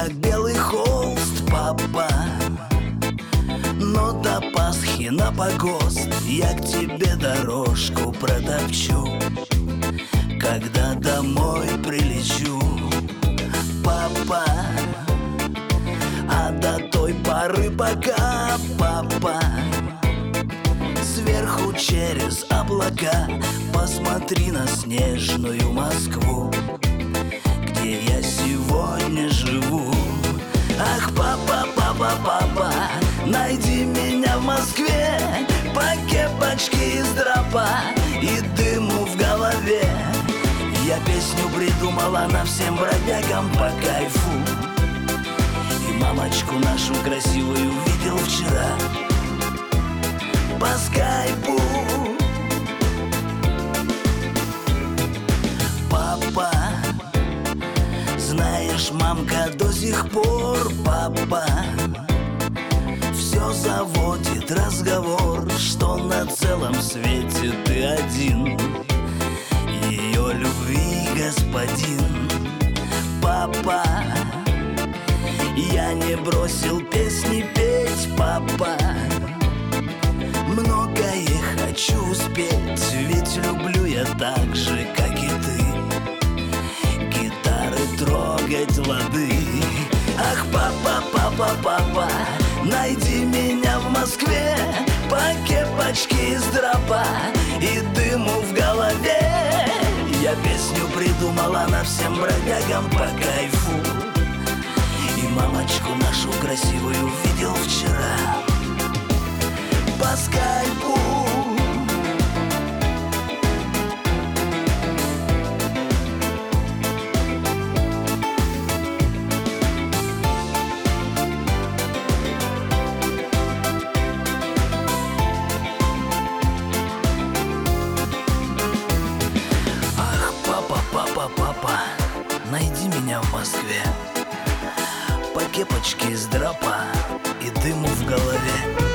как белый холст, папа. Но до Пасхи на погост я к тебе дорожку протопчу, когда домой прилечу, папа. А до той поры пока, папа, сверху через облака посмотри на снежную Москву, где я сегодня живу. Ах, папа, папа, папа, найди меня в Москве, по кепочке из драпа и дыму в голове. Я песню придумала на всем бродягам по кайфу, и мамочку нашу красивую видел вчера по скайпу. Папа, знаешь, мамка до сих пор, папа, все заводит разговор, что на целом свете ты один, ее любви господин. Папа, я не бросил песни петь, папа, многое хочу успеть, ведь люблю я так же, как и ты, гитары трогать лады. Ах, папа, папа, папа, найди меня в Москве, по кепочке из драпа и дыму в голове. Я песню придумала на всем бродягам по кайфу, и мамочку нашу красивую видел вчера по скайпу. Папа, найди меня в Москве, по кепочке из драпа и дыму в голове.